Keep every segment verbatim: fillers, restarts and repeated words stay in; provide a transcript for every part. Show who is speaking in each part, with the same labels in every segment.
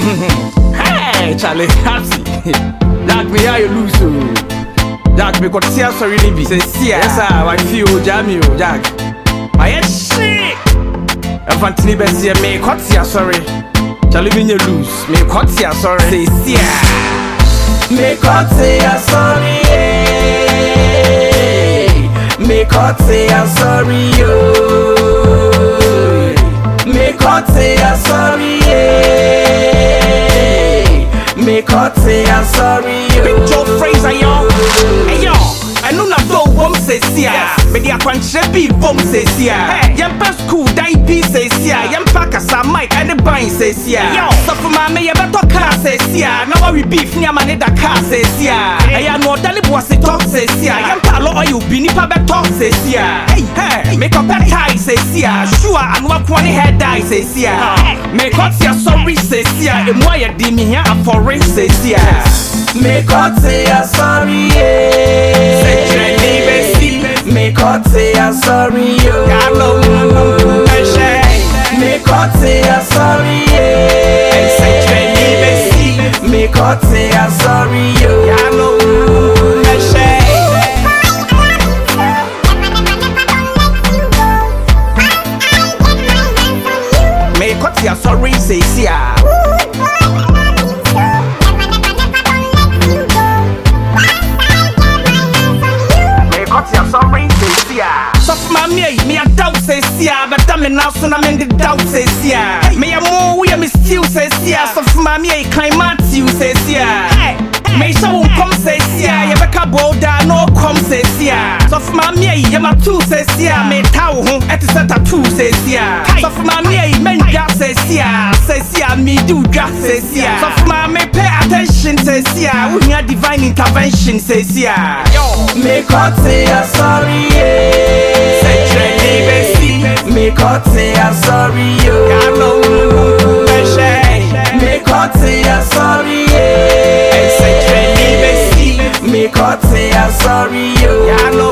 Speaker 1: Hey, Charlie, happy. Jack, me how you lose so? Jack, me got see sorry be say see. Yes, sir. I feel jammy, Jack. My head shit. If Anthony be see me got see sorry. Charlie, me you lose. Me got see sorry. Say see. Me got see sorry. Me got see sorry yo. Me got see sorry. Me got say I'm sorry yo. Big Joe Fraser yo. Hey yo, I know na do wom say sia. Me di akwanche bi wom say sia. Yam pa school dai bi say sia. Yam pa kasa mic and the band say sia. Yo, so for my me better car say sia. Now we beef ni amane da car say sia. Hey ya no dali boy say talk say sia. Yam pa lo oil bi ni pa be talk say sia. Hey hey, make up that tie say sia. Sure and what one head die say sia. Me got say sorry say sia. E mo ya di mi here for say sia. Me got say sorry yeah. Say Jenny Bessie. Me got say sorry yo. Hello, me got say sorry yeah. Say Jenny Bessie. Me got say sorry yo. Hello, me got say sorry say sia. Soft mommy, me a doubt say sia, but damn it now so I'm in the doubt say sia. Me a more we a me still say sia. Soft mommy, I climb out you say sia. Me show won't come say sia. You better bow down no come say sia. Soft mommy, you ma two say sia. Me tau home at the center two say sia. Soft mommy, men got say sia. Say sia, me do just say sia. Soft mommy, pay attention say sia. We need divine intervention say sia. Yo, me got say sorry yeah. Say Jenny Bessie. Me got say sorry yo. Me got say sorry yeah. Say Jenny Bessie. Me got say sorry yo.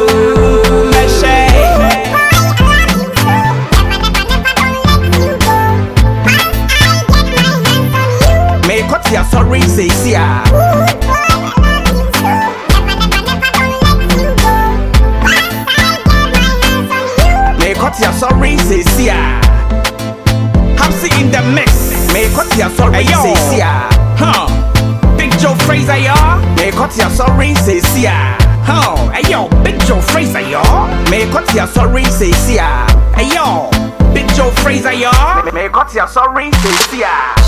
Speaker 1: Me got say sorry say sia. Cut your sorry, say sia. Hamsi in the mix. Me cut your sorry, say sia. Huh? Big Joe Fraser, y'all. Me cut your sorry, say sia. Huh? Hey yo, Big Joe Fraser, y'all. Me cut your sorry, say sia. Hey yo, Big Joe Fraser, y'all. Me cut your sorry, say sia.